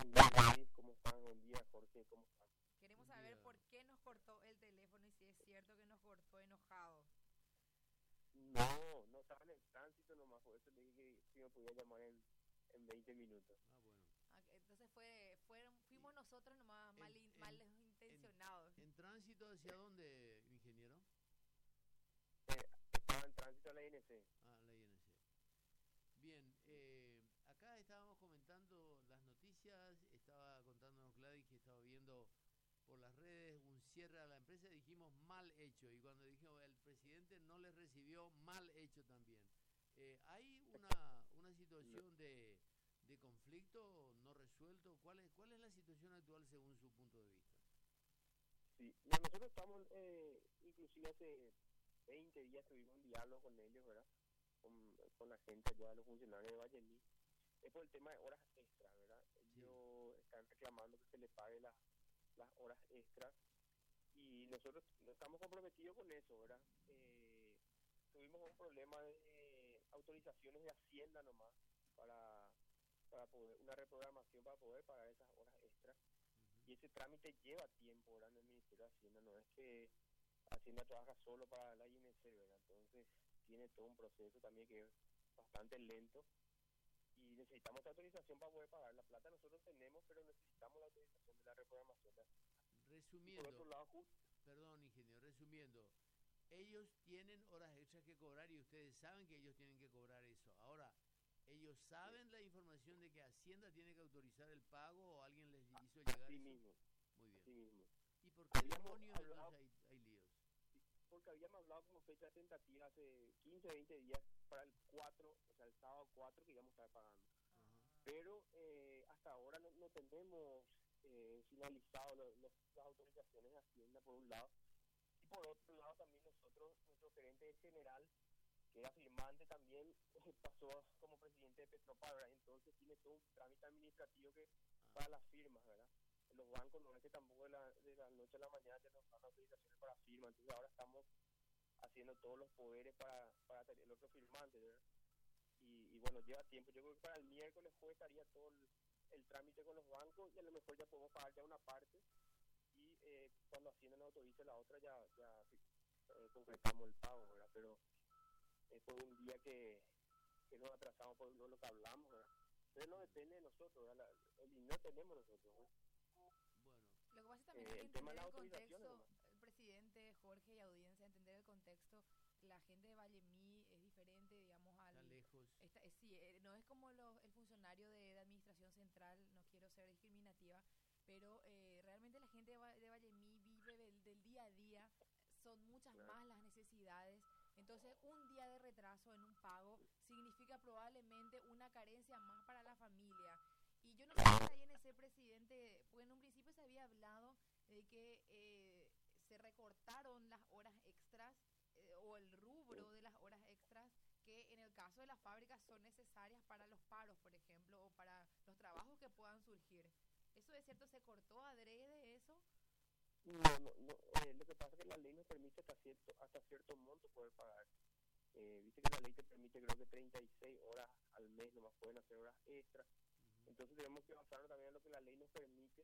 David, ¿cómo están? Buen día, Jorge, ¿cómo están? Queremos Buen saber día. por qué nos cortó el teléfono y si es cierto que nos cortó enojado. No estaba en el tránsito nomás, por eso le dije que si me podía llamar en 20 minutos. Ah, bueno. Entonces Y fuimos nosotros nomás en, mal en, en, intencionados. en tránsito, ¿hacia dónde, ingeniero? Estaba en tránsito a la INC. Ah, la INC. Bien, acá estábamos comentando las noticias, estaba contándonos Gladys que estaba viendo por las redes un cierre a la empresa, dijimos mal hecho, y cuando dijimos el presidente no les recibió, mal hecho también. ¿Hay una No, situación de conflicto no resuelto? ¿Cuál es la situación actual según su punto de vista? sí, no, nosotros estamos, inclusive hace 20 días tuvimos un diálogo con ellos, ¿verdad? Con la gente allá, los funcionarios de Vallemí. Es por el tema de horas extras, ¿verdad? Sí, Ellos están reclamando que se les pague las horas extras y nosotros no estamos comprometidos con eso, ¿verdad? Tuvimos un problema de autorizaciones de Hacienda nomás para, para poder, una reprogramación para poder pagar esas horas extras. ujú, Y ese trámite lleva tiempo, ¿verdad? En el Ministerio de Hacienda, no es que Hacienda trabaja solo para la INC, ¿verdad? Entonces tiene todo un proceso también que es bastante lento y necesitamos esa autorización para poder pagar la plata. Nosotros tenemos, pero necesitamos la autorización de la reprogramación de Hacienda. Y por otro resumiendo, lado, justo, perdón, ingeniero, resumiendo, ellos tienen horas extras que cobrar y ustedes saben que ellos tienen que cobrar eso. Ahora, ¿ellos saben la información de que Hacienda tiene que autorizar el pago o alguien les hizo llegar así eso? mismo, Muy bien. así mismo. ¿Y por qué Habíamos demonios entonces hablado, hay líos? sí, porque habíamos hablado como fecha tentativa hace 15 20 días para el 4, o sea, el sábado 4 que íbamos a estar pagando. Ajá. Pero hasta ahora no tenemos finalizado las autorizaciones de Hacienda por un lado. Y por otro lado también nosotros, nuestro gerente general, que era firmante también, pasó como presidente de Petropar, ¿verdad? Entonces tiene todo un trámite administrativo que Ah, para las firmas, ¿verdad? Los bancos no es que tampoco de la noche a la mañana ya nos dan autorizaciones para firma, entonces ahora estamos haciendo todos los poderes para tener el otro firmante, ¿verdad? Y bueno, lleva tiempo, yo creo que para el miércoles jueves estaría todo el trámite con los bancos y a lo mejor ya podemos pagar ya una parte y cuando Hacienda nos autorice la otra ya concretamos el pago, ¿verdad? Pero fue un día que nos atrasamos por lo que hablamos, ¿verdad? Pero no entiendo. depende de nosotros, ¿verdad? El dinero tenemos nosotros, ¿verdad? Bueno, Lo que pasa es que también hay que El tema de entender las el autorizaciones contexto, nomás. el presidente, Jorge y audiencia, entender el contexto. La gente de Vallemí es diferente, digamos, está lejos. sí, no es como el funcionario de administración central, no quiero ser discriminativa, pero realmente la gente de Vallemí vive del día a día, son muchas ¿Verdad? más las necesidades. Entonces, un día de retraso en un pago significa probablemente una carencia más para la familia. Y yo no sé si la INC, presidente, pues en un principio se había hablado de que se recortaron las horas extras o el Sí. rubro de las horas extras que en el caso de las fábricas son necesarias para los paros, por ejemplo, o para los trabajos que puedan surgir. ¿Eso es cierto? ¿Se cortó adrede eso? No, lo que pasa es que la ley nos permite hasta cierto monto poder pagar. Viste que la ley te permite creo que 36 horas al mes, nomás pueden hacer horas extras. Ujú, Entonces tenemos que basarnos también en lo que la ley nos permite.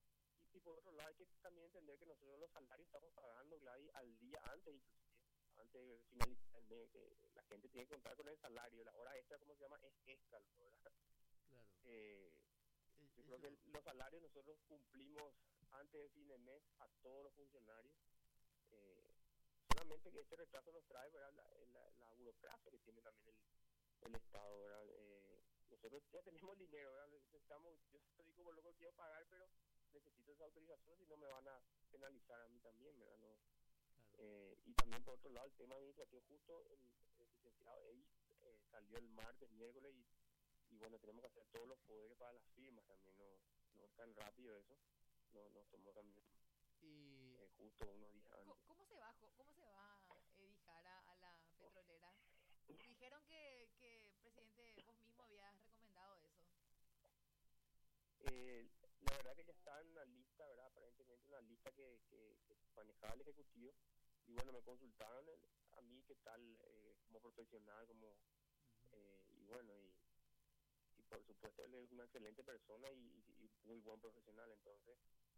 Y por otro lado hay que también entender que nosotros los salarios estamos pagando, Gladys, al día antes inclusive, antes de finalizar el mes, que la gente tiene que contar con el salario, la hora extra, ¿cómo se llama? Es extra, ¿verdad? claro. Eh, yo creo que Eso, los salarios nosotros cumplimos antes del fin de mes a todos los funcionarios. Eh, Solamente que este retraso nos trae, ¿verdad? La burocracia que tiene también el Estado, ¿verdad? Nosotros ya tenemos el dinero, ¿verdad? Yo estoy como loco, quiero pagar, pero necesito esa autorización, si no me van a penalizar a mí también, ¿verdad? No, claro. y también por otro lado el tema administrativo, justo el licenciado Ey salió el martes, miércoles y bueno, tenemos que hacer todos los poderes para las firmas también, no es tan rápido eso, no nos tomó también Y justo unos días antes. Cómo se va Jara a la petrolera? Dijeron que, presidente, vos mismo habías recomendado eso. La verdad que ya está en una lista, ¿verdad? Aparentemente una lista que manejaba el Ejecutivo. Y bueno, me consultaron a mí qué tal como profesional, ujú, y bueno, y por supuesto él es una excelente persona y muy buen profesional. Entonces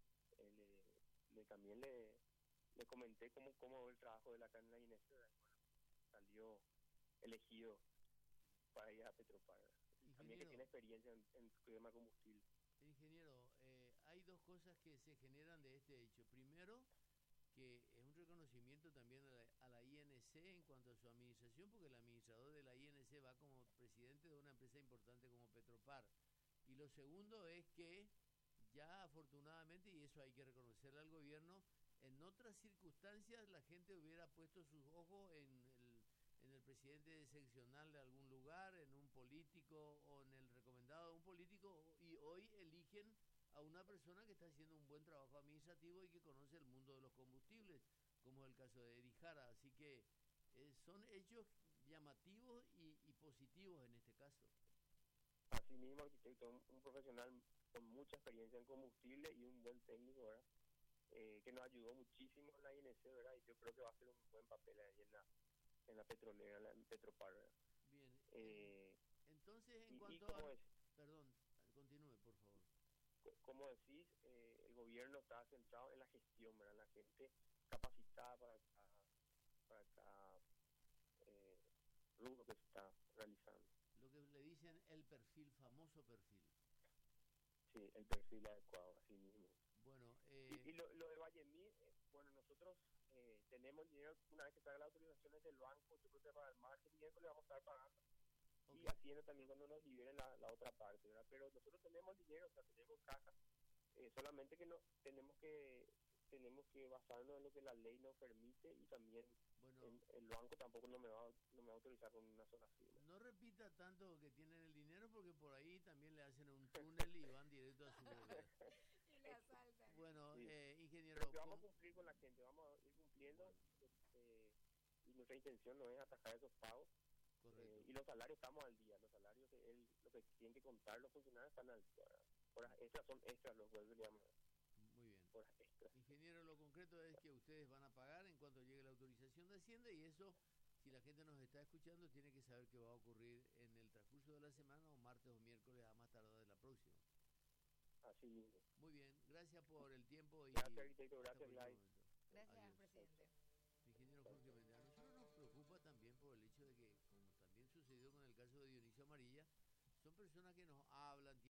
también le comenté cómo ve el trabajo de la acá en la INS, ¿verdad? Bueno, salió elegido para ir a Petropar, ¿verdad? También que Ingeniero, tiene experiencia en tema de combustible. ingeniero, hay dos cosas que se generan de este hecho. Primero, que es un reconocimiento también a la INC en cuanto a su administración, porque el administrador de la INC va como presidente de una empresa importante como Petropar. Y lo segundo es que ya afortunadamente, y eso hay que reconocerle al gobierno, en otras circunstancias la gente hubiera puesto sus ojos en el presidente seccional de algún lugar, en un político o en el recomendado de un político, y hoy eligen a una persona que está haciendo un buen trabajo administrativo y que conoce el mundo de los combustibles, como es el caso de Eri Jara. Así que son hechos llamativos y positivos en este caso. Así mismo, arquitecto, un profesional con mucha experiencia en combustible y un buen técnico, ¿verdad? Que nos ayudó muchísimo en la INC, ¿verdad? Y yo creo que va a hacer un buen papel ahí en la petrolera, en Petropar, ¿verdad? Bien, Eh, entonces en y cuanto a... como, Perdón, continúe, por favor. como decís, el gobierno está centrado en la gestión, ¿verdad? La gente capacitada para cada eh, rubro que se está realizando. Lo que le dicen el perfil, famoso perfil. Sí, el perfil adecuado, así mismo. Bueno, Y lo de Vallemí, bueno, nosotros tenemos el dinero, una vez que salga las autorizaciones del banco, yo creo que para el martes, miércoles vamos a estar pagando. Y ok. haciendo también cuando nos liberen la otra parte, ¿verdad? Pero nosotros tenemos dinero, o sea, tenemos caja, solamente que no tenemos que basarnos en lo que la ley nos permite y también Bueno, el banco tampoco no me va a autorizar con una sola firma. no repita tanto que tienen el dinero porque por ahí también le hacen un túnel y van directo a su bóveda. Y le asaltan. Bueno, Sí. ingeniero, Pero que vamos a cumplir con la gente, vamos a ir cumpliendo, y nuestra intención no es atajar esos pagos. correcto. Y los salarios estamos al día, los salarios lo que tienen que contar los funcionarios están al día, ¿verdad? Horas extras son extras, los jueves le llaman Muy bien. horas extras. Ingeniero, lo concreto es que ustedes van a pagar en cuanto llegue la autorización de Hacienda y eso, si la gente nos está escuchando, tiene que saber que va a ocurrir en el transcurso de la semana o martes o miércoles a más tardar de la próxima. Así mismo. Muy bien, gracias por el tiempo y Gracias, arquitecto, hasta gracias, cualquier Lai. momento. Gracias, Adiós. presidente. Ingeniero Jorge Méndez, a nosotros nos preocupa también por el hecho de que, como también sucedió con el caso de Dionisio Amarilla, son personas que nos hablan,